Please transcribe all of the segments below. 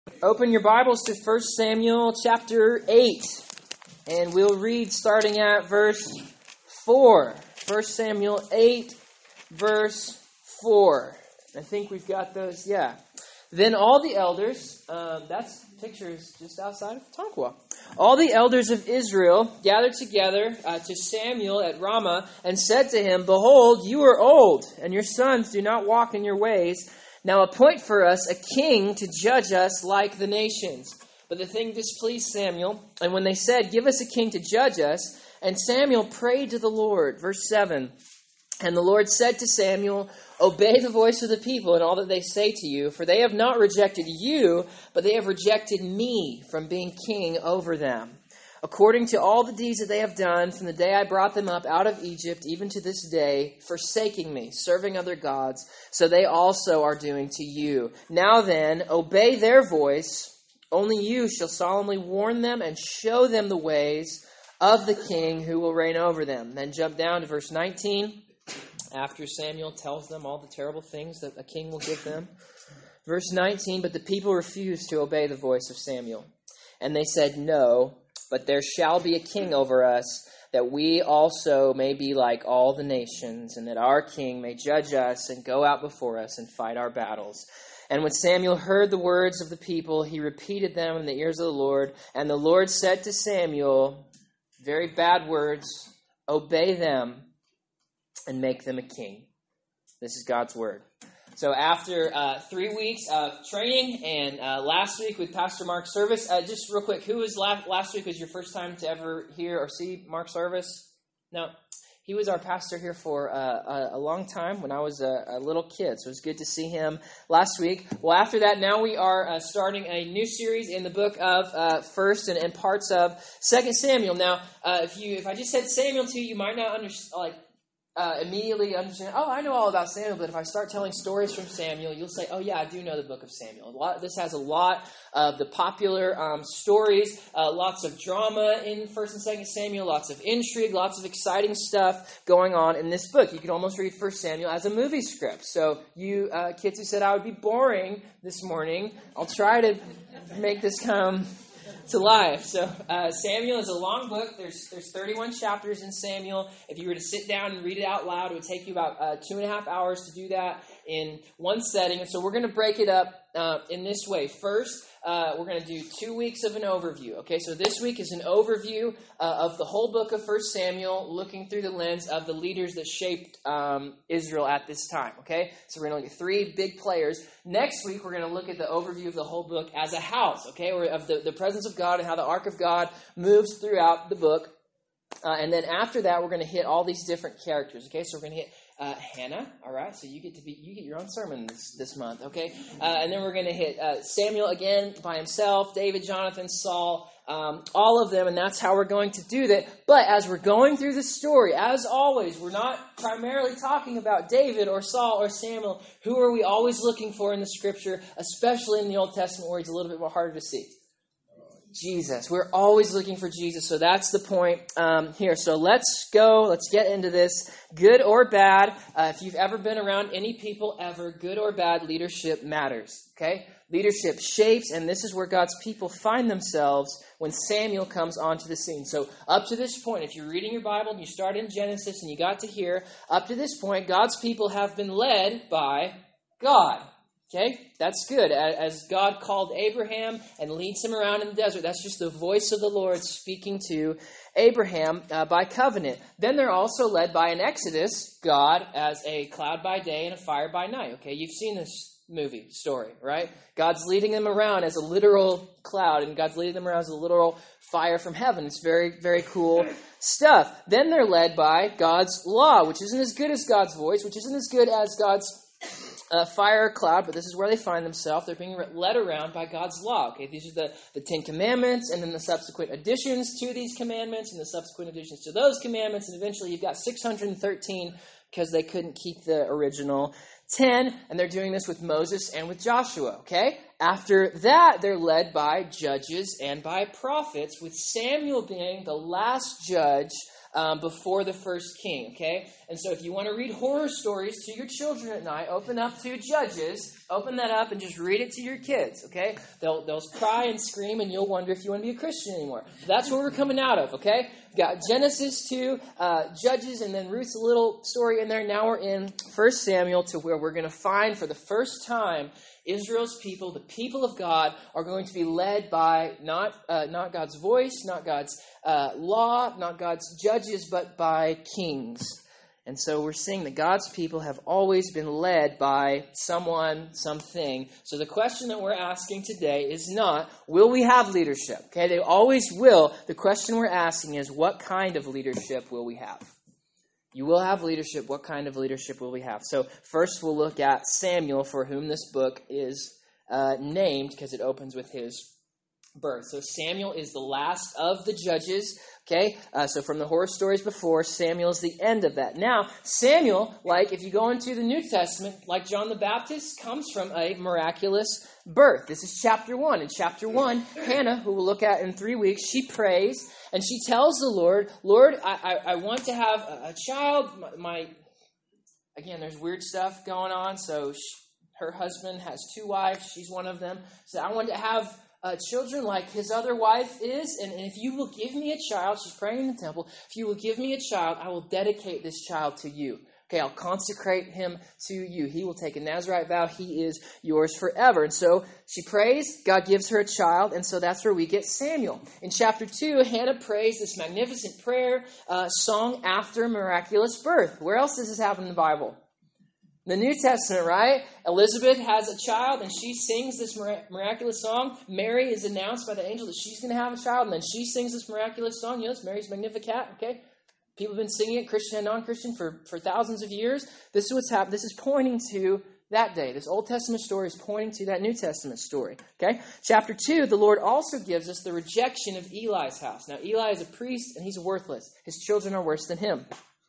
Open your Bibles to 1 Samuel chapter 8, and we'll read starting at verse 4. 1 Samuel 8, verse 4. I think we've got those, yeah. Then all the elders, that's pictures just outside of Tonkawa. All the elders of Israel gathered together to Samuel at Ramah and said to him, "Behold, you are old, and your sons do not walk in your ways. Now appoint for us a king to judge us like the nations." But the thing displeased Samuel, and when they said, "Give us a king to judge us," and Samuel prayed to the Lord. Verse 7, and the Lord said to Samuel, "Obey the voice of the people and all that they say to you, for they have not rejected you, but they have rejected me from being king over them. According to all the deeds that they have done from the day I brought them up out of Egypt, even to this day, forsaking me, serving other gods, so they also are doing to you. Now then, obey their voice. Only you shall solemnly warn them and show them the ways of the king who will reign over them." Then jump down to verse 19, after Samuel tells them all the terrible things that a king will give them. Verse 19, "But the people refused to obey the voice of Samuel. And they said, 'No, but there shall be a king over us, that we also may be like all the nations, and that our king may judge us and go out before us and fight our battles.' And when Samuel heard the words of the people, he repeated them in the ears of the Lord. And the Lord said to Samuel," very bad words, "obey them and make them a king." This is God's word. So after 3 weeks of training and last week with Pastor Mark Service, just real quick, who was last week was your first time to ever hear or see Mark Service? No, he was our pastor here for a long time when I was a little kid, so it was good to see him last week. Well, after that, now we are starting a new series in the book of 1st and parts of 2nd Samuel. Now, if I just said Samuel to you, you might not understand, immediately understand, "Oh, I know all about Samuel," but if I start telling stories from Samuel, you'll say, "Oh yeah, I do know the book of Samuel." This has a lot of the popular stories, lots of drama in 1st and 2nd Samuel, lots of intrigue, lots of exciting stuff going on in this book. You could almost read 1st Samuel as a movie script. So you kids who said I would be boring this morning, I'll try to make this come to life. So Samuel is a long book. There's 31 chapters in Samuel. If you were to sit down and read it out loud, it would take you about 2.5 hours to do that in one setting. And so we're going to break it up in this way. First, we're going to do 2 weeks of an overview. Okay, so this week is an overview of the whole book of 1 Samuel, looking through the lens of the leaders that shaped Israel at this time. Okay, so we're going to look at 3 big players. Next week, we're going to look at the overview of the whole book as a house. Okay, or of the presence of God and how the ark of God moves throughout the book. And then after that, we're going to hit all these different characters. Okay, so we're going to hit Hannah, all right? So you get your own sermon this month, okay? And then we're going to hit Samuel again by himself, David, Jonathan, Saul, all of them, and that's how we're going to do that. But as we're going through the story, as always, we're not primarily talking about David or Saul or Samuel. Who are we always looking for in the Scripture, especially in the Old Testament where it's a little bit more harder to see? Jesus. We're always looking for Jesus. So that's the point here. So let's go. Let's get into this. Good or bad, if you've ever been around any people ever, good or bad, leadership matters. Okay? Leadership shapes, and this is where God's people find themselves when Samuel comes onto the scene. So up to this point, if you're reading your Bible and you start in Genesis and you got to here, up to this point, God's people have been led by God. Okay, that's good. As God called Abraham and leads him around in the desert, that's just the voice of the Lord speaking to Abraham by covenant. Then they're also led by an Exodus, God as a cloud by day and a fire by night. Okay, you've seen this movie story, right? God's leading them around as a literal cloud, and God's leading them around as a literal fire from heaven. It's very, very cool stuff. Then they're led by God's law, which isn't as good as God's voice, which isn't as good as God's fire or cloud, but this is where they find themselves. They're being led around by God's law. Okay, these are the 10 commandments, and then the subsequent additions to these commandments, and the subsequent additions to those commandments, and eventually you've got 613 because they couldn't keep the original 10, and they're doing this with Moses and with Joshua. Okay, after that, they're led by judges and by prophets, with Samuel being the last judge before the first king, okay? And so if you want to read horror stories to your children at night, open up to Judges, open that up and just read it to your kids, okay? They'll cry and scream and you'll wonder if you want to be a Christian anymore. That's where we're coming out of, okay? We've got Genesis to Judges and then Ruth's little story in there. Now we're in 1 Samuel to where we're going to find for the first time Israel's people, the people of God, are going to be led by not God's voice, not God's law, not God's judges, but by kings. And so we're seeing that God's people have always been led by someone, something. So the question that we're asking today is not, will we have leadership? Okay, they always will. The question we're asking is, what kind of leadership will we have? You will have leadership. What kind of leadership will we have? So first we'll look at Samuel, for whom this book is named, because it opens with his birth. So Samuel is the last of the judges. Okay, so from the horror stories before, Samuel's the end of that. Now, Samuel, like if you go into the New Testament, like John the Baptist, comes from a miraculous birth. This is chapter 1. In chapter 1, Hannah, who we'll look at in 3 weeks, she prays and she tells the Lord, Lord, I want to have a child. Again, there's weird stuff going on. So her husband has 2 wives. She's one of them. So I want to have children like his other wife is, and if you will give me a child, she's praying in the temple, if you will give me a child, I will dedicate this child to you. Okay, I'll consecrate him to you. He will take a Nazirite vow. He is yours forever. And so she prays, God gives her a child, and so that's where we get Samuel. In chapter 2, Hannah prays this magnificent prayer song after miraculous birth. Where else does this happen in the Bible? The New Testament, right? Elizabeth has a child and she sings this miraculous song. Mary is announced by the angel that she's going to have a child, and then she sings this miraculous song. You know, it's Mary's Magnificat, okay? People have been singing it, Christian and non-Christian, for thousands of years. This is what's happened. This is pointing to that day. This Old Testament story is pointing to that New Testament story, okay? Chapter 2, the Lord also gives us the rejection of Eli's house. Now, Eli is a priest and he's worthless. His children are worse than him.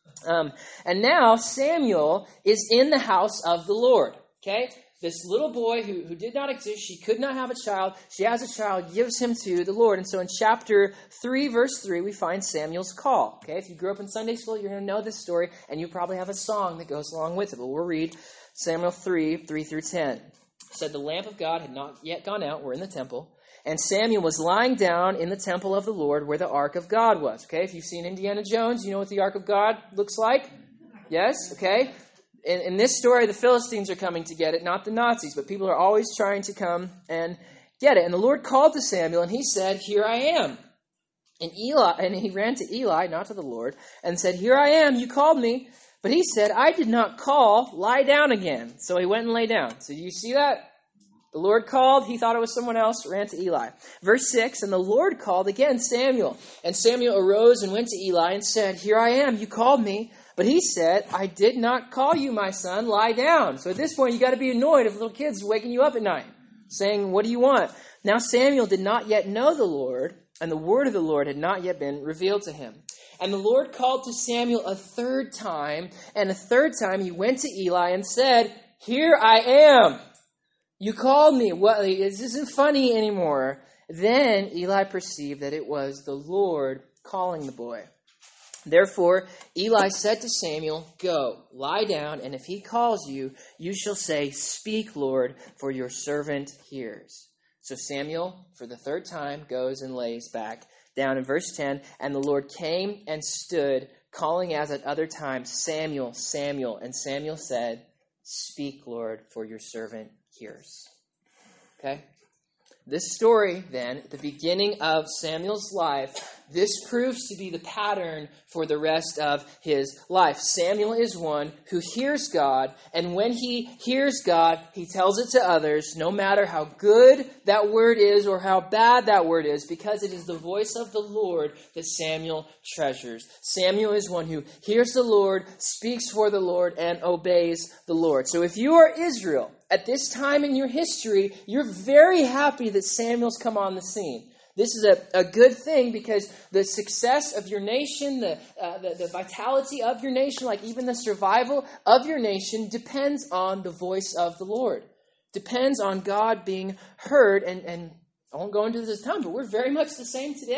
And now Samuel is in the house of the Lord. Okay? This little boy who did not exist, she could not have a child. She has a child, gives him to the Lord. And so in chapter 3, verse 3, we find Samuel's call. Okay? If you grew up in Sunday school, you're going to know this story, and you probably have a song that goes along with it. But we'll read Samuel 3 through 10. It said, the lamp of God had not yet gone out. We're in the temple. And Samuel was lying down in the temple of the Lord where the ark of God was. Okay, if you've seen Indiana Jones, you know what the ark of God looks like? Yes? Okay. In this story, the Philistines are coming to get it, not the Nazis, but people are always trying to come and get it. And the Lord called to Samuel, and he said, here I am. And he ran to Eli, not to the Lord, and said, here I am, you called me. But he said, I did not call, lie down again. So he went and lay down. So you see that? The Lord called, he thought it was someone else, ran to Eli. Verse 6, and the Lord called again Samuel. And Samuel arose and went to Eli and said, here I am, you called me. But he said, I did not call you, my son, lie down. So at this point, you got to be annoyed if little kids waking you up at night, saying, what do you want? Now Samuel did not yet know the Lord, and the word of the Lord had not yet been revealed to him. And the Lord called to Samuel a third time, and a third time he went to Eli and said, here I am. You called me. What? This isn't funny anymore. Then Eli perceived that it was the Lord calling the boy. Therefore, Eli said to Samuel, go, lie down, and if he calls you, you shall say, speak, Lord, for your servant hears. So Samuel, for the third time, goes and lays back down. In verse 10, and the Lord came and stood, calling as at other times, Samuel, Samuel. And Samuel said, speak, Lord, for your servant hears. Okay? This story, then, at the beginning of Samuel's life, this proves to be the pattern for the rest of his life. Samuel is one who hears God, and when he hears God, he tells it to others, no matter how good that word is or how bad that word is, because it is the voice of the Lord that Samuel treasures. Samuel is one who hears the Lord, speaks for the Lord, and obeys the Lord. So if you are Israel, at this time in your history, you're very happy that Samuel's come on the scene. This is a good thing because the success of your nation, the vitality of your nation, like even the survival of your nation, depends on the voice of the Lord. Depends on God being heard. And I won't go into this time, but we're very much the same today.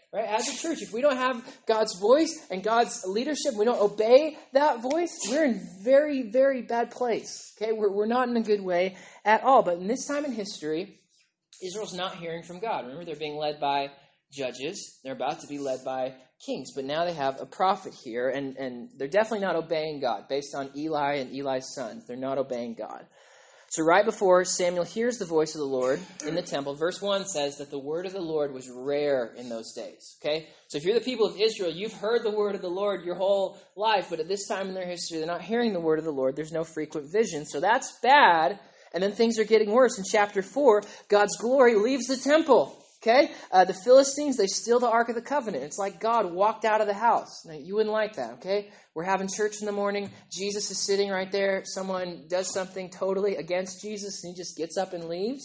right? As a church, if we don't have God's voice and God's leadership, we don't obey that voice, we're in very, very bad place. Okay, we're not in a good way at all. But in this time in history, Israel's not hearing from God. Remember, they're being led by judges. They're about to be led by kings. But now they have a prophet here, and they're definitely not obeying God. Based on Eli and Eli's sons, they're not obeying God. So right before Samuel hears the voice of the Lord in the temple, verse 1 says that the word of the Lord was rare in those days. Okay? So if you're the people of Israel, you've heard the word of the Lord your whole life, but at this time in their history, they're not hearing the word of the Lord. There's no frequent vision. So that's bad. And then things are getting worse. In chapter 4, God's glory leaves the temple. Okay? The Philistines, they steal the Ark of the Covenant. It's like God walked out of the house. Now, you wouldn't like that, okay? We're having church in the morning. Jesus is sitting right there. Someone does something totally against Jesus, and he just gets up and leaves.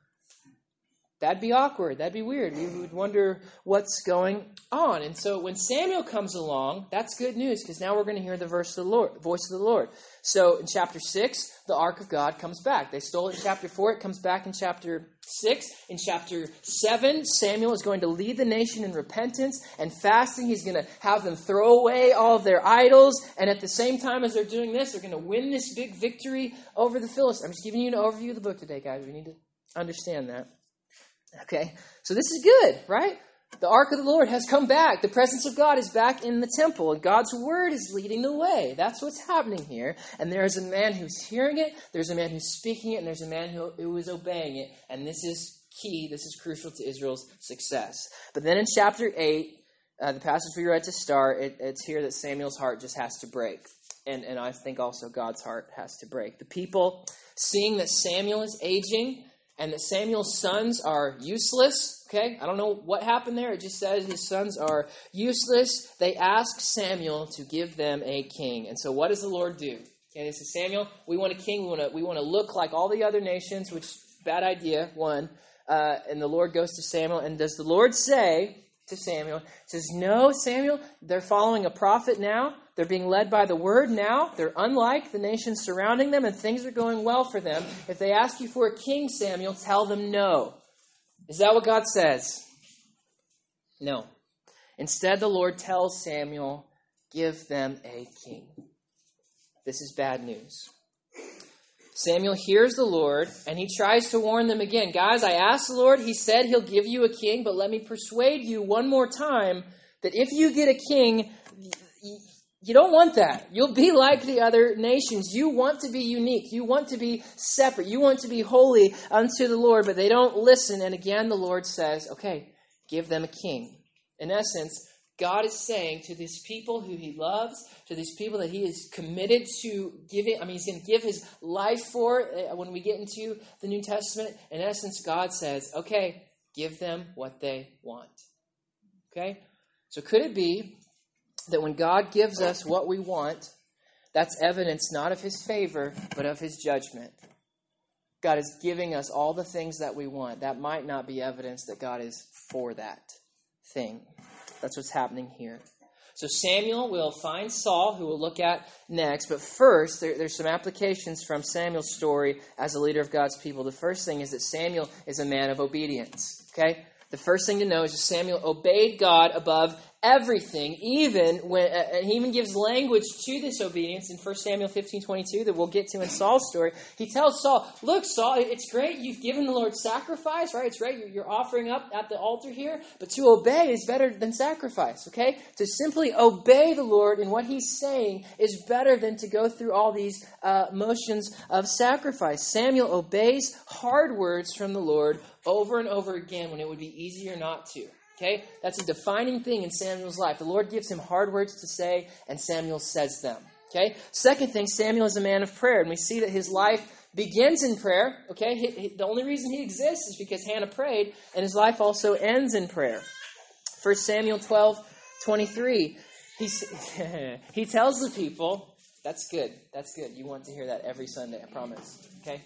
That'd be awkward. That'd be weird. We would wonder what's going on. And so when Samuel comes along, that's good news, because now we're going to hear the voice of the Lord. So in chapter 6, the ark of God comes back. They stole it in chapter 4. It comes back in chapter 6. In chapter 7, Samuel is going to lead the nation in repentance and fasting. He's going to have them throw away all of their idols. And at the same time as they're doing this, they're going to win this big victory over the Philistines. I'm just giving you an overview of the book today, guys. We need to understand that. Okay, so this is good, right? The ark of the Lord has come back. The presence of God is back in the temple, and God's word is leading the way. That's what's happening here. And there is a man who's hearing it, there's a man who's speaking it, and there's a man who is obeying it. And this is key, this is crucial to Israel's success. But then in chapter 8, the passage we read to start, it's here that Samuel's heart just has to break. And I think also God's heart has to break. The people, seeing that Samuel is aging, and that Samuel's sons are useless. Okay, I don't know what happened there. It just says his sons are useless. They ask Samuel to give them a king. And so what does the Lord do? Okay, they say, Samuel, we want a king. We want to look like all the other nations, which bad idea, one. And the Lord goes to Samuel. And does the Lord say to Samuel, says, no, Samuel, they're following a prophet now. They're being led by the word now. They're unlike the nations surrounding them, and things are going well for them. If they ask you for a king, Samuel, tell them no. Is that what God says? No. Instead, the Lord tells Samuel, give them a king. This is bad news. Samuel hears the Lord, and he tries to warn them again. Guys, I asked the Lord. He said he'll give you a king, but let me persuade you one more time that if you get a king, you don't want that. You'll be like the other nations. You want to be unique. You want to be separate. You want to be holy unto the Lord, but they don't listen. And again, the Lord says, okay, give them a king. In essence, God is saying to these people who he loves, to these people that he is committed to giving, he's going to give his life for when we get into the New Testament. In essence, God says, okay, give them what they want. Okay? So could it be that when God gives us what we want, that's evidence not of his favor, but of his judgment? God is giving us all the things that we want. That might not be evidence that God is for that thing. That's what's happening here. So Samuel will find Saul, who we'll look at next. But first, there's some applications from Samuel's story as a leader of God's people. The first thing is that Samuel is a man of obedience. Okay? The first thing to know is that Samuel obeyed God above everything, even when, and he even gives language to this obedience in 1 Samuel 15:22 that we'll get to in Saul's story. He tells Saul, look, Saul, it's great you've given the Lord sacrifice, right? It's great you're offering up at the altar here, but to obey is better than sacrifice, okay? To simply obey the Lord in what he's saying is better than to go through all these motions of sacrifice. Samuel obeys hard words from the Lord over and over again when it would be easier not to. Okay? That's a defining thing in Samuel's life. The Lord gives him hard words to say, and Samuel says them. Okay? Second thing, Samuel is a man of prayer, and we see that his life begins in prayer. Okay? The only reason he exists is because Hannah prayed, and his life also ends in prayer. 1 Samuel 12:23, he tells the people, that's good. You want to hear that every Sunday, I promise. Okay?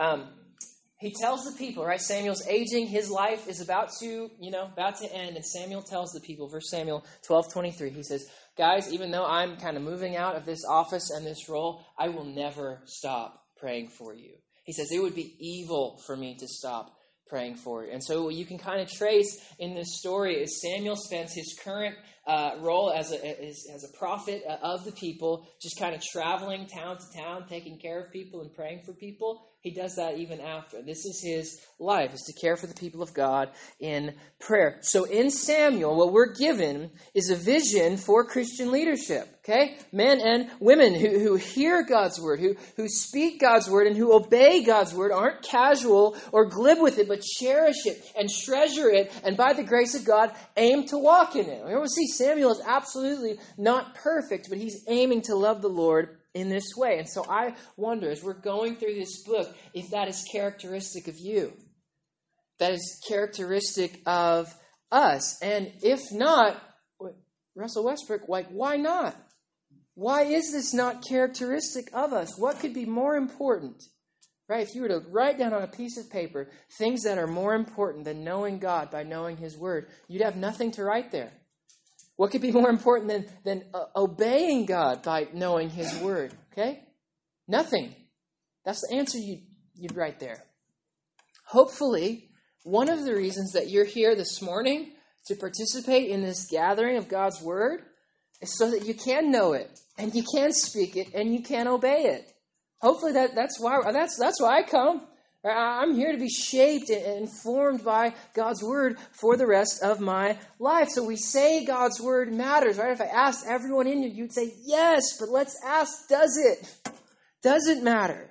He tells the people, right? Samuel's aging. His life is about to end. And Samuel tells the people, 1 Samuel 12:23, he says, guys, even though I'm kind of moving out of this office and this role, I will never stop praying for you. He says, it would be evil for me to stop praying for. And so what you can kind of trace in this story is Samuel spends his current role as a prophet of the people, just kind of traveling town to town, taking care of people and praying for people. He does that even after. This is his life, is to care for the people of God in prayer. So in Samuel, what we're given is a vision for Christian leadership. Okay? Men and women who hear God's word, who speak God's word, and who obey God's word, aren't casual or glib with it, but cherish it and treasure it, and by the grace of God, aim to walk in it. We'll see Samuel is absolutely not perfect, but he's aiming to love the Lord in this way. And so I wonder, as we're going through this book, if that is characteristic of you. That is characteristic of us. And if not, Russell Westbrook, why not? Why is this not characteristic of us? What could be more important? Right? If you were to write down on a piece of paper things that are more important than knowing God by knowing His Word, you'd have nothing to write there. What could be more important than obeying God by knowing His Word? Okay? Nothing. That's the answer you'd write there. Hopefully, one of the reasons that you're here this morning to participate in this gathering of God's Word is so that you can know it, and you can speak it, and you can obey it. Hopefully that's why I come. I'm here to be shaped and formed by God's Word for the rest of my life. So we say God's Word matters, right? If I asked everyone in here, you'd say yes, but let's ask, does it? Does it matter?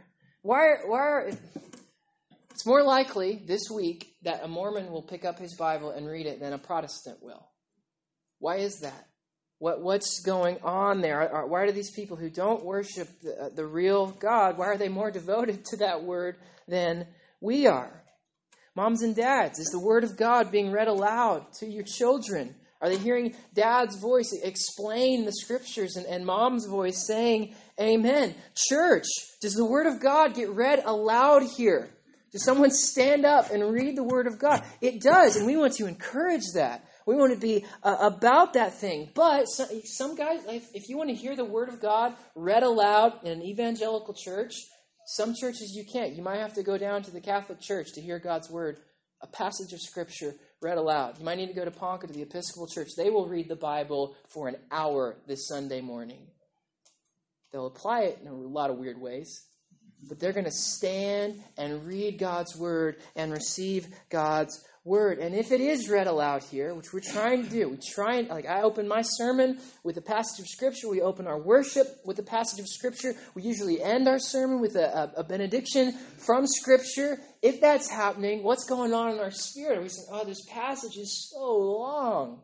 It's more likely this week that a Mormon will pick up his Bible and read it than a Protestant will. Why is that? What's going on there? Why do these people who don't worship the real God, why are they more devoted to that Word than we are? Moms and dads, is the Word of God being read aloud to your children? Are they hearing Dad's voice explain the Scriptures and Mom's voice saying amen? Church, does the Word of God get read aloud here? Does someone stand up and read the Word of God? It does, and we want to encourage that. We want to be about that thing. But some guys, if you want to hear the Word of God read aloud in an evangelical church, some churches you can't. You might have to go down to the Catholic Church to hear God's Word, a passage of Scripture read aloud. You might need to go to Ponca to the Episcopal Church. They will read the Bible for an hour this Sunday morning. They'll apply it in a lot of weird ways. But they're going to stand and read God's Word and receive God's Word. And if it is read aloud here, which we're trying to do, I open my sermon with a passage of Scripture. We open our worship with a passage of Scripture. We usually end our sermon with a benediction from Scripture. If that's happening, what's going on in our spirit? Are we saying, this passage is so long?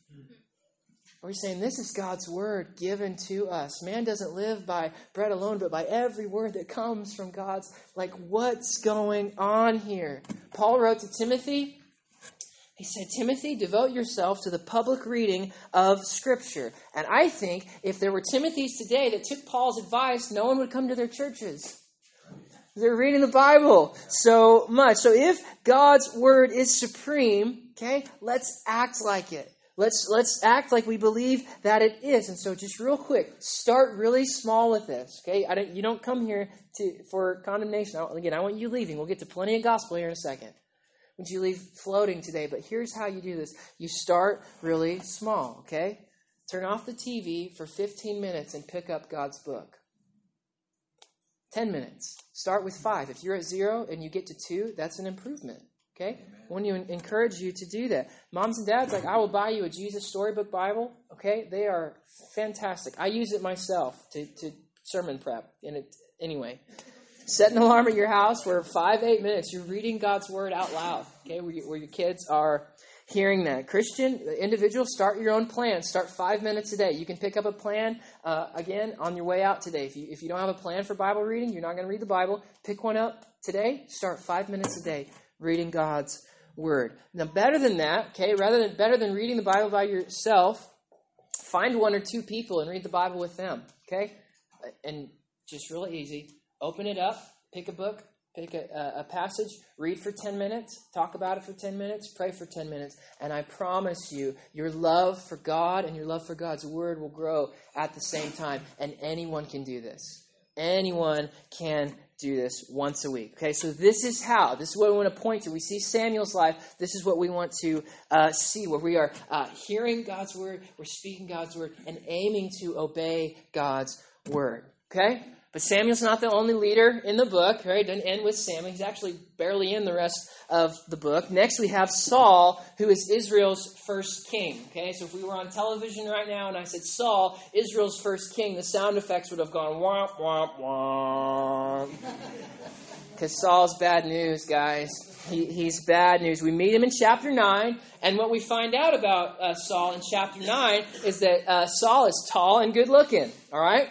Are we saying this is God's Word given to us? Man doesn't live by bread alone, but by every word that comes from God's. What's going on here? Paul wrote to Timothy. He said, Timothy, devote yourself to the public reading of Scripture. And I think if there were Timothys today that took Paul's advice, no one would come to their churches. They're reading the Bible so much. So if God's Word is supreme, okay, let's act like it. Let's act like we believe that it is. And so just real quick, start really small with this. Okay, you don't come here for condemnation. I want you leaving. We'll get to plenty of gospel here in a second. Would you leave floating today? But here's how you do this. You start really small, okay? Turn off the TV for 15 minutes and pick up God's book. 10 minutes. Start with 5. If you're at 0 and you get to 2, that's an improvement. Okay? I want to encourage you to do that. Moms and dads, I will buy you a Jesus Storybook Bible. Okay? They are fantastic. I use it myself to sermon prep. Anyway. Set an alarm at your house where 5-8 minutes you're reading God's Word out loud. Okay? Where your kids are hearing that. Christian, individual, start your own plan. Start 5 minutes a day. You can pick up a plan, again, on your way out today. If you don't have a plan for Bible reading, you're not going to read the Bible, pick one up today. Start 5 minutes a day reading God's Word. Now, better than that, okay, better than reading the Bible by yourself, find 1 or 2 people and read the Bible with them, okay? And just really easy. Open it up, pick a book, pick a passage, read for 10 minutes, talk about it for 10 minutes, pray for 10 minutes, and I promise you, your love for God and your love for God's Word will grow at the same time, and anyone can do this. Anyone can do this once a week. Okay, so this is what we want to point to. We see Samuel's life. This is what we want to see, where we are hearing God's word, we're speaking God's word, and aiming to obey God's word. Okay? But Samuel's not the only leader in the book, right? It doesn't end with Samuel. He's actually barely in the rest of the book. Next, we have Saul, who is Israel's first king. Okay, so if we were on television right now and I said Saul, Israel's first king, the sound effects would have gone womp, womp, womp. Because Saul's bad news, guys. He's bad news. We meet him in chapter 9, and what we find out about Saul in chapter 9 is that Saul is tall and good looking, all right?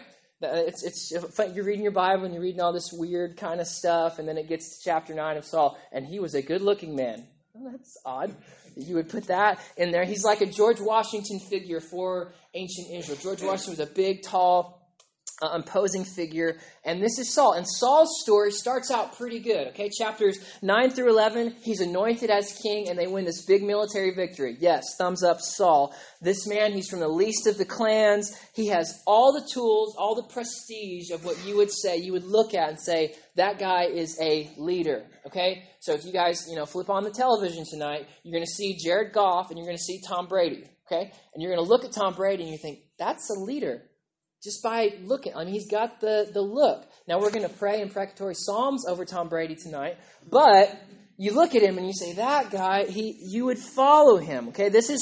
It's you're reading your Bible and you're reading all this weird kind of stuff, and then it gets to chapter 9 of Saul, and he was a good-looking man. Well, that's odd. You would put that in there. He's like a George Washington figure for ancient Israel. George Washington was a big, tall, imposing figure, and this is Saul. And Saul's story starts out pretty good. Okay, chapters 9 through 11, he's anointed as king, and they win this big military victory. Yes, thumbs up, Saul. This man, he's from the least of the clans. He has all the tools, all the prestige of what you would look at and say, that guy is a leader. Okay, so if you guys, flip on the television tonight, you're going to see Jared Goff and you're going to see Tom Brady. Okay, and you're going to look at Tom Brady and you think, that's a leader. Just by looking. He's got the look. Now, we're going to pray imprecatory psalms over Tom Brady tonight. But you look at him and you say, that guy, you would follow him. Okay, this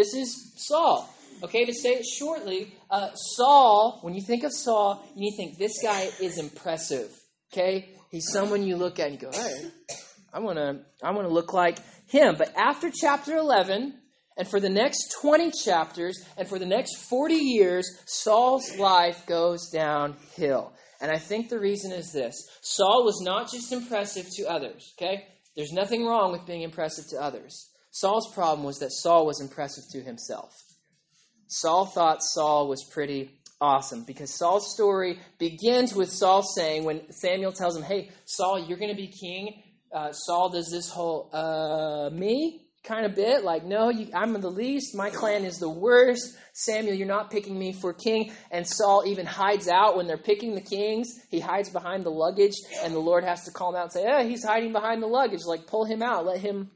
is Saul. Okay, to say it shortly, Saul, when you think of Saul, you think this guy is impressive. Okay, he's someone you look at and you go, hey, I want to look like him. But after chapter 11, and for the next 20 chapters, and for the next 40 years, Saul's life goes downhill. And I think the reason is this. Saul was not just impressive to others, okay? There's nothing wrong with being impressive to others. Saul's problem was that Saul was impressive to himself. Saul thought Saul was pretty awesome, because Saul's story begins with Saul saying, when Samuel tells him, hey, Saul, you're going to be king, Saul does this whole, me? Kind of bit, like, no, I'm the least, my clan is the worst. Samuel, you're not picking me for king. And Saul even hides out when they're picking the kings. He hides behind the luggage, and the Lord has to call him out and say, he's hiding behind the luggage. Like, pull him out, let him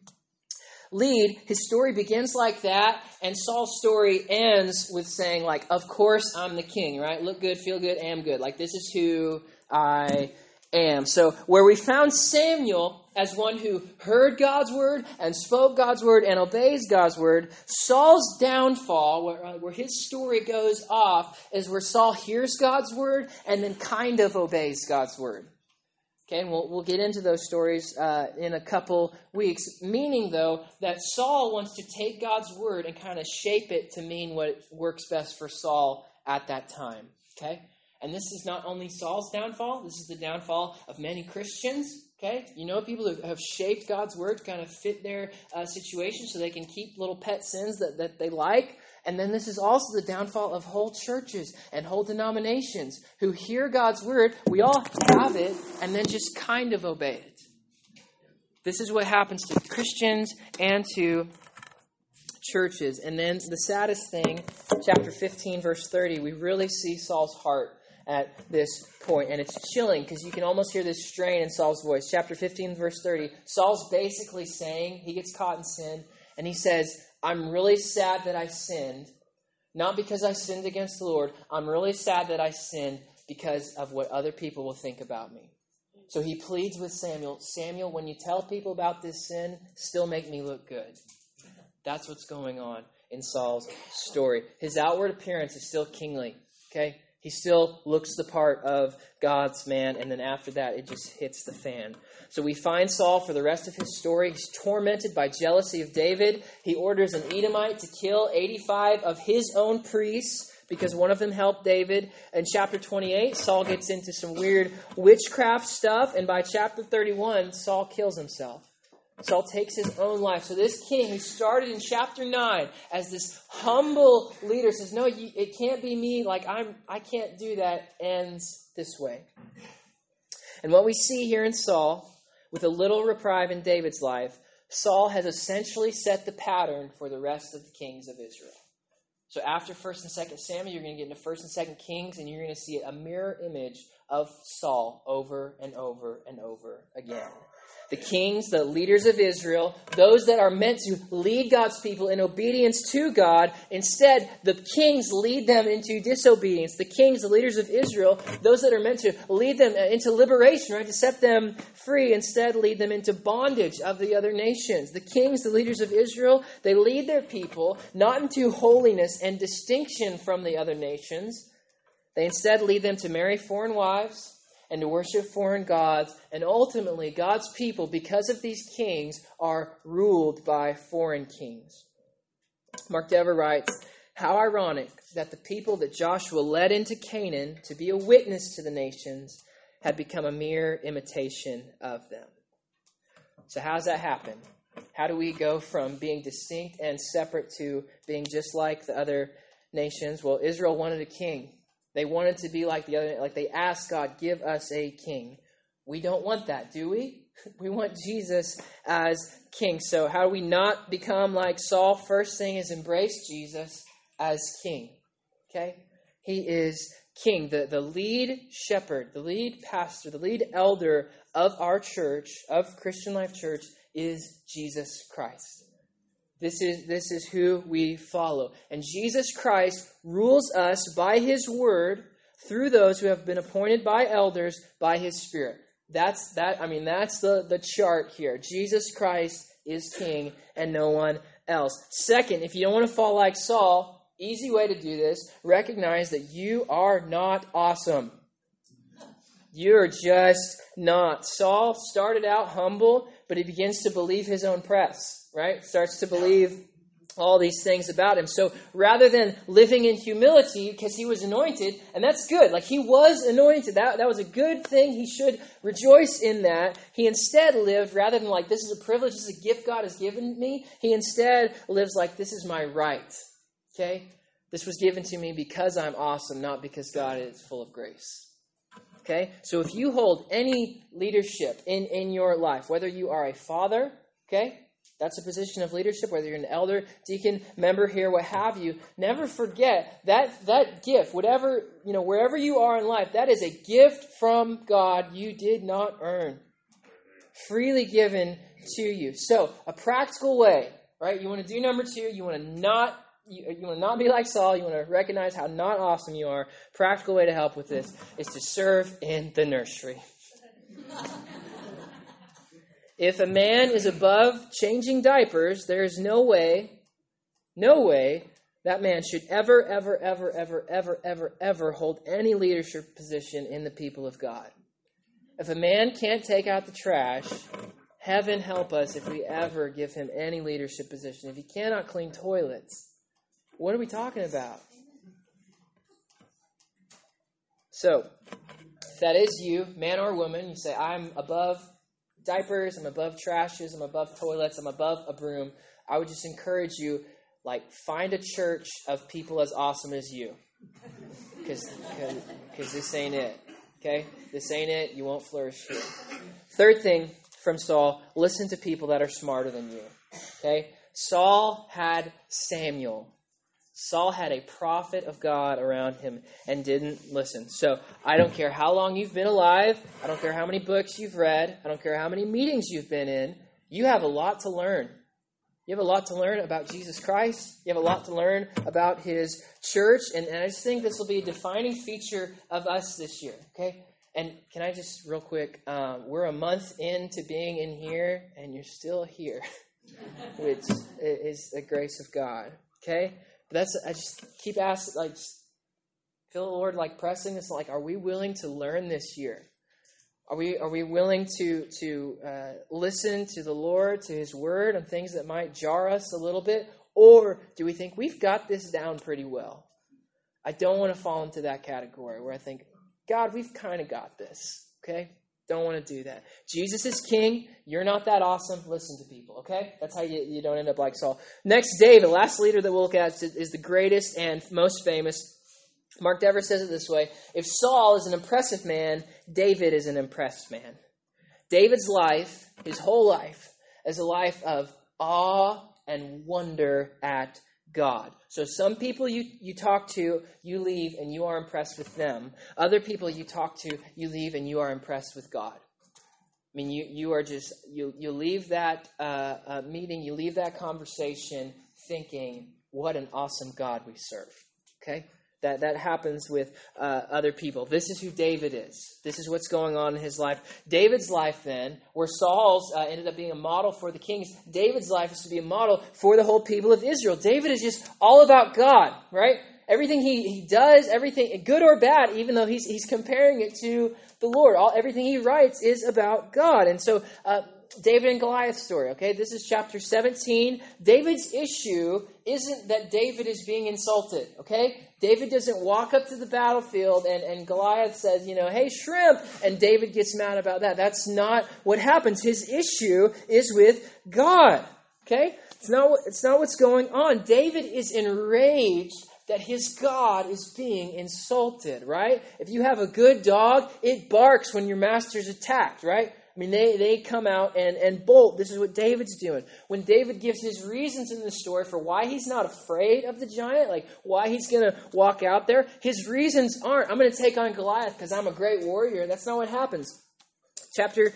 lead. His story begins like that, and Saul's story ends with saying, like, of course I'm the king, right? Look good, feel good, am good. Like, this is who I am. So where we found Samuel as one who heard God's word and spoke God's word and obeys God's word, Saul's downfall, where his story goes off, is where Saul hears God's word and then kind of obeys God's word. Okay, and we'll get into those stories in a couple weeks, meaning, though, that Saul wants to take God's word and kind of shape it to mean what works best for Saul at that time. Okay? And this is not only Saul's downfall, this is the downfall of many Christians. Okay? People who have shaped God's word to kind of fit their situation so they can keep little pet sins that they like. And then this is also the downfall of whole churches and whole denominations who hear God's word, we all have it, and then just kind of obey it. This is what happens to Christians and to churches. And then the saddest thing, chapter 15, verse 30, we really see Saul's heart at this point. And it's chilling because you can almost hear this strain in Saul's voice. Chapter 15, verse 30, Saul's basically saying, he gets caught in sin, and he says, I'm really sad that I sinned, not because I sinned against the Lord. I'm really sad that I sinned because of what other people will think about me. So he pleads with Samuel, Samuel, when you tell people about this sin, still make me look good. That's what's going on in Saul's story. His outward appearance is still kingly, okay? He still looks the part of God's man, and then after that, it just hits the fan. So we find Saul for the rest of his story. He's tormented by jealousy of David. He orders an Edomite to kill 85 of his own priests because one of them helped David. In chapter 28, Saul gets into some weird witchcraft stuff, and by chapter 31, Saul kills himself. Saul takes his own life. So this king who started in chapter 9 as this humble leader says, no, it can't be me. Like I can't do that. Ends this way. And what we see here in Saul, with a little reprieve in David's life, Saul has essentially set the pattern for the rest of the kings of Israel. So after 1st and 2nd Samuel, you're going to get into 1st and 2nd Kings, and you're going to see a mirror image of Saul over and over and over again. The kings, the leaders of Israel, those that are meant to lead God's people in obedience to God, instead, the kings lead them into disobedience. The kings, the leaders of Israel, those that are meant to lead them into liberation, right, to set them free, instead lead them into bondage of the other nations. The kings, the leaders of Israel, they lead their people not into holiness and distinction from the other nations. They instead lead them to marry foreign wives and to worship foreign gods. And ultimately, God's people, because of these kings, are ruled by foreign kings. Mark Dever writes, "How ironic that the people that Joshua led into Canaan to be a witness to the nations had become a mere imitation of them." So how does that happen? How do we go from being distinct and separate to being just like the other nations? Well, Israel wanted a king. They wanted to be like the other, like they asked God, give us a king. We don't want that, do we? We want Jesus as king. So how do we not become like Saul? First thing is embrace Jesus as king. Okay? He is king. The lead shepherd, the lead pastor, the lead elder of our church, of Christian Life Church, is Jesus Christ. This is who we follow. And Jesus Christ rules us by his word through those who have been appointed by elders by his Spirit. That's the chart here. Jesus Christ is king and no one else. Second, if you don't want to fall like Saul, easy way to do this, recognize that you are not awesome. You're just not. Saul started out humble, but he begins to believe his own press, right? Starts to believe all these things about him. So rather than living in humility, because he was anointed, and that's good, like he was anointed, that was a good thing, he should rejoice in that. He instead lived, rather than like, this is a privilege, this is a gift God has given me, he instead lives like, this is my right, okay? This was given to me because I'm awesome, not because God is full of grace. Okay, so if you hold any leadership in your life, whether you are a father, okay, that's a position of leadership, whether you're an elder, deacon, member here, what have you, never forget that gift, whatever, wherever you are in life, that is a gift from God you did not earn. Freely given to you. So, a practical way, right? You want to do number 2, you want to not be like Saul. You want to recognize how not awesome you are. Practical way to help with this is to serve in the nursery. If a man is above changing diapers, there is no way that man should ever hold any leadership position in the people of God. If a man can't take out the trash, heaven help us if we ever give him any leadership position. If he cannot clean toilets, what are we talking about? So, if that is you, man or woman, you say, I'm above diapers, I'm above trashes, I'm above toilets, I'm above a broom, I would just encourage you, find a church of people as awesome as you. Because this ain't it. Okay? This ain't it. You won't flourish here. Third thing from Saul, listen to people that are smarter than you. Okay? Saul had Samuel. Saul had a prophet of God around him and didn't listen. So I don't care how long you've been alive. I don't care how many books you've read. I don't care how many meetings you've been in. You have a lot to learn. You have a lot to learn about Jesus Christ. You have a lot to learn about his church. And I just think this will be a defining feature of us this year. Okay? And can I just real quick, we're a month into being in here and you're still here, which is the grace of God. Okay? But I just keep asking, feel the Lord pressing us, are we willing to learn this year? Are we willing to listen to the Lord, to his word, on things that might jar us a little bit? Or do we think we've got this down pretty well? I don't want to fall into that category where I think, God, we've kind of got this, okay? Don't want to do that. Jesus is king. You're not that awesome. Listen to people, okay? That's how you don't end up like Saul. Next, David, last leader that we'll look at, is the greatest and most famous. Mark Dever says it this way: if Saul is an impressive man, David is an impressed man. David's life, his whole life, is a life of awe and wonder at God. So some people you talk to, you leave and you are impressed with them. Other people you talk to, you leave and you are impressed with God. I mean, you leave that meeting, you leave that conversation thinking, what an awesome God we serve. Okay? That happens with other people. This is who David is. This is what's going on in his life. David's life then, where Saul's ended up being a model for the kings, David's life is to be a model for the whole people of Israel. David is just all about God, right? Everything he does, everything good or bad, even though he's comparing it to the Lord. Everything he writes is about God. And so David and Goliath story, okay? This is chapter 17. David's issue isn't that David is being insulted, okay? David doesn't walk up to the battlefield and Goliath says, hey, shrimp, and David gets mad about that. That's not what happens. His issue is with God, okay? It's not what's going on. David is enraged that his God is being insulted, right? If you have a good dog, it barks when your master's attacked, right? I mean, they come out and bolt. This is what David's doing. When David gives his reasons in the story for why he's not afraid of the giant, like why he's going to walk out there, his reasons aren't, I'm going to take on Goliath because I'm a great warrior. That's not what happens. Chapter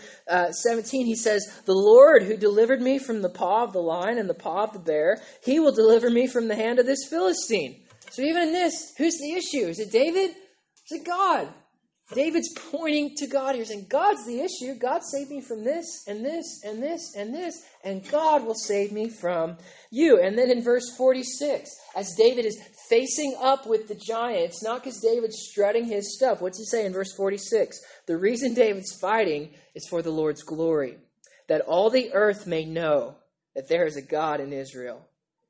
17, he says, the Lord who delivered me from the paw of the lion and the paw of the bear, he will deliver me from the hand of this Philistine. So even in this, who's the issue? Is it David? Is it God? David's pointing to God here, saying, God's the issue. God saved me from this, and this, and this, and this, and God will save me from you. And then in verse 46, as David is facing up with the giant, it's not because David's strutting his stuff. What's he say in verse 46? The reason David's fighting is for the Lord's glory, that all the earth may know that there is a God in Israel,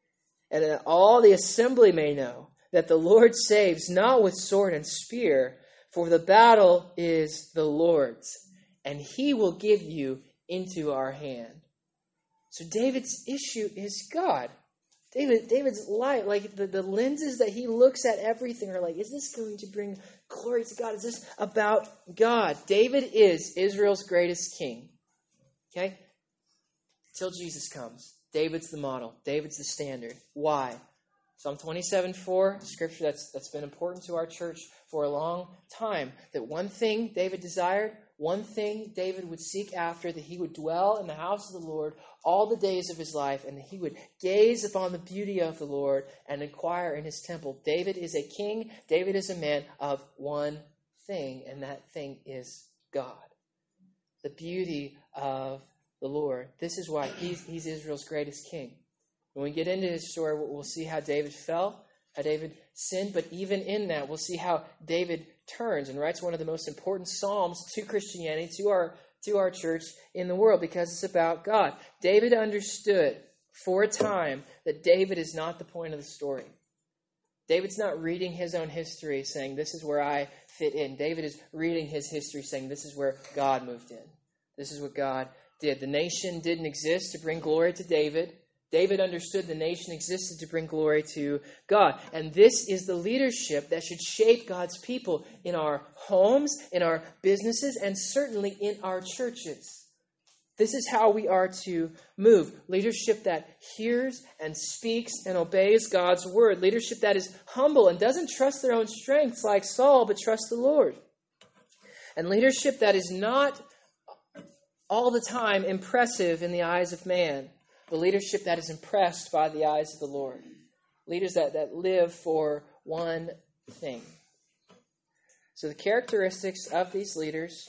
and that all the assembly may know that the Lord saves not with sword and spear, for the battle is the Lord's, and he will give you into our hand. So David's issue is God. David's life, like the lenses that he looks at everything are like, is this going to bring glory to God? Is this about God? David is Israel's greatest king. Okay? Till Jesus comes. David's the model. David's the standard. Why? Psalm 27:4, scripture that's been important to our church for a long time. That one thing David desired, one thing David would seek after, that he would dwell in the house of the Lord all the days of his life, and that he would gaze upon the beauty of the Lord and inquire in his temple. David is a king. David is a man of one thing, and that thing is God. The beauty of the Lord. This is why he's Israel's greatest king. When we get into his story, we'll see how David fell, how David sinned, but even in that, we'll see how David turns and writes one of the most important psalms to Christianity, to our church in the world, because it's about God. David understood for a time that David is not the point of the story. David's not reading his own history saying, this is where I fit in. David is reading his history saying, this is where God moved in. This is what God did. The nation didn't exist to bring glory to David. David understood the nation existed to bring glory to God. And this is the leadership that should shape God's people in our homes, in our businesses, and certainly in our churches. This is how we are to move. Leadership that hears and speaks and obeys God's word. Leadership that is humble and doesn't trust their own strengths like Saul, but trusts the Lord. And leadership that is not all the time impressive in the eyes of man. The leadership that is impressed by the eyes of the Lord. Leaders that live for one thing. So the characteristics of these leaders,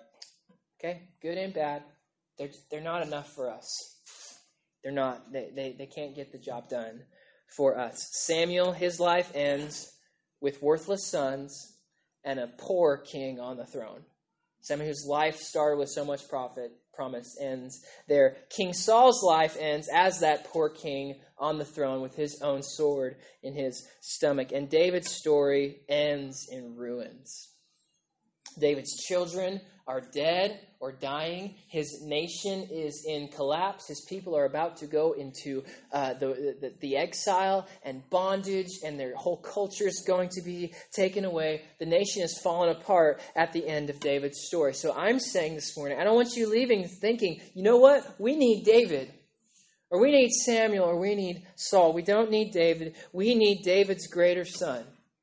okay, good and bad, they're not enough for us. They're not. They can't get the job done for us. Samuel, his life ends with worthless sons and a poor king on the throne. Someone whose life started with so much promise ends there. King Saul's life ends as that poor king on the throne with his own sword in his stomach. And David's story ends in ruins. David's children are dead or dying. His nation is in collapse. His people are about to go into the exile and bondage, and their whole culture is going to be taken away. The nation has fallen apart at the end of David's story. So I'm saying this morning, I don't want you leaving thinking, you know what? We need David. or we need Samuel, or we need Saul. We don't need David. We need David's greater son,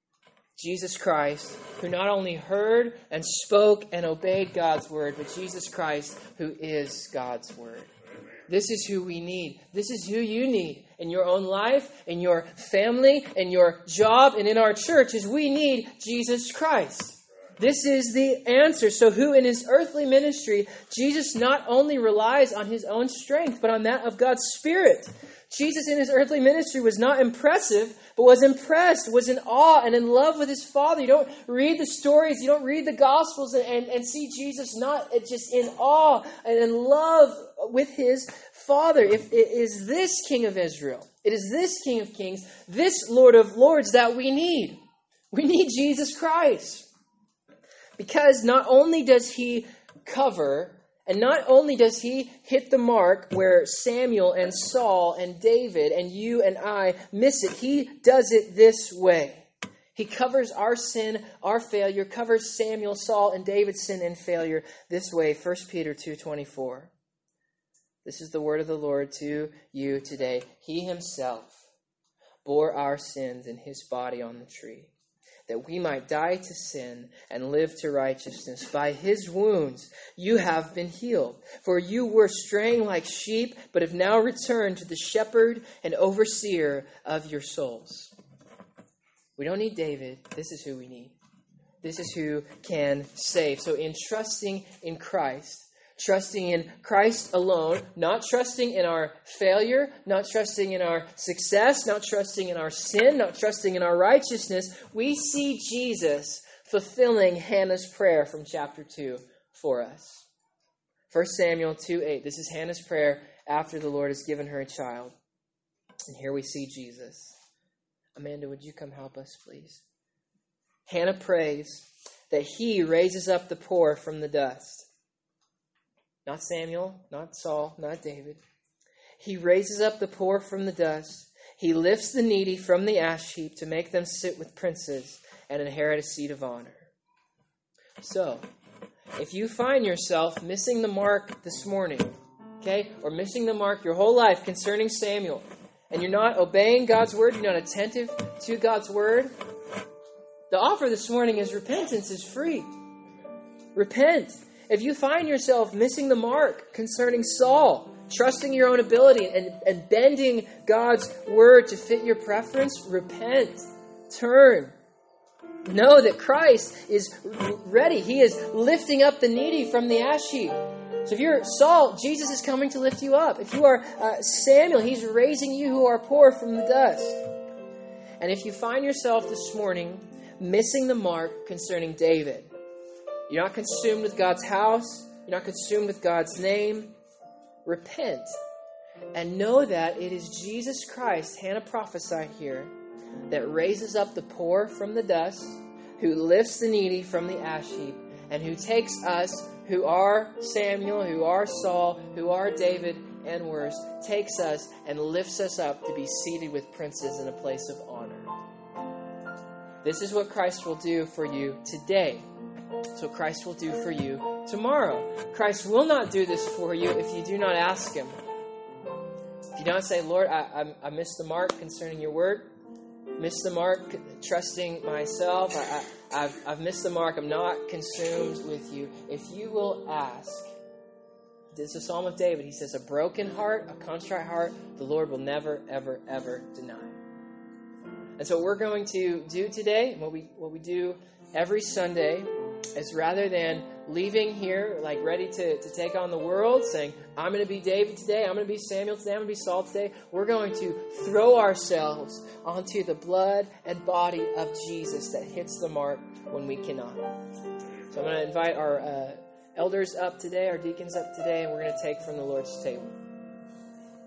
Jesus Christ, who not only heard and spoke and obeyed God's word, but Jesus Christ, who is God's word. This is who we need. This is who you need in your own life, in your family, in your job, and in our church, is we need Jesus Christ. This is the answer. So who in his earthly ministry, Jesus not only relies on his own strength, but on that of God's Spirit. Jesus in his earthly ministry was not impressive, but was impressed, was in awe and in love with his Father. You don't read the stories, you don't read the Gospels and see Jesus not just in awe and in love with his Father. If it is this King of Israel, it is this King of Kings, this Lord of Lords that we need. We need Jesus Christ. Because not only does he cover, and not only does he hit the mark where Samuel and Saul and David and you and I miss it, he does it this way. He covers our sin, our failure, covers Samuel, Saul, and David's sin and failure this way. 1 Peter 2:24. This is the word of the Lord to you today. He himself bore our sins in his body on the tree, that we might die to sin and live to righteousness. By his wounds you have been healed. For you were straying like sheep, but have now returned to the shepherd and overseer of your souls. We don't need David. This is who we need. This is who can save. So in trusting in Christ, trusting in Christ alone, not trusting in our failure, not trusting in our success, not trusting in our sin, not trusting in our righteousness, we see Jesus fulfilling Hannah's prayer from chapter 2 for us. 1 Samuel 2:8. This is Hannah's prayer after the Lord has given her a child. And here we see Jesus. Amanda, would you come help us, please? Hannah prays that he raises up the poor from the dust. Not Samuel, not Saul, not David. He raises up the poor from the dust. He lifts the needy from the ash heap to make them sit with princes and inherit a seat of honor. So, if you find yourself missing the mark this morning, okay, or missing the mark your whole life concerning Samuel, and you're not obeying God's word, you're not attentive to God's word, the offer this morning is repentance is free. Repent. If you find yourself missing the mark concerning Saul, trusting your own ability and bending God's word to fit your preference, repent. Turn. Know that Christ is ready. He is lifting up the needy from the ash heap. So if you're Saul, Jesus is coming to lift you up. If you are Samuel, he's raising you who are poor from the dust. And if you find yourself this morning missing the mark concerning David, you're not consumed with God's house, you're not consumed with God's name, repent. And know that it is Jesus Christ, Hannah prophesied here, that raises up the poor from the dust, who lifts the needy from the ash heap, and who takes us, who are Samuel, who are Saul, who are David, and worse, takes us and lifts us up to be seated with princes in a place of honor. This is what Christ will do for you today. So Christ will do for you tomorrow. Christ will not do this for you if you do not ask him. If you don't say, Lord, I missed the mark concerning your word. Missed the mark trusting myself. I've missed the mark. I'm not consumed with you. If you will ask, this is a Psalm of David. He says, a broken heart, a contrite heart, the Lord will never, ever, ever deny. And so what we're going to do today, what we do every Sunday, is rather than leaving here like ready to take on the world, saying, I'm going to be David today, I'm going to be Samuel today, I'm going to be Saul today, we're going to throw ourselves onto the blood and body of Jesus that hits the mark when we cannot. So I'm going to invite our elders up today, our deacons up today, and we're going to take from the Lord's table.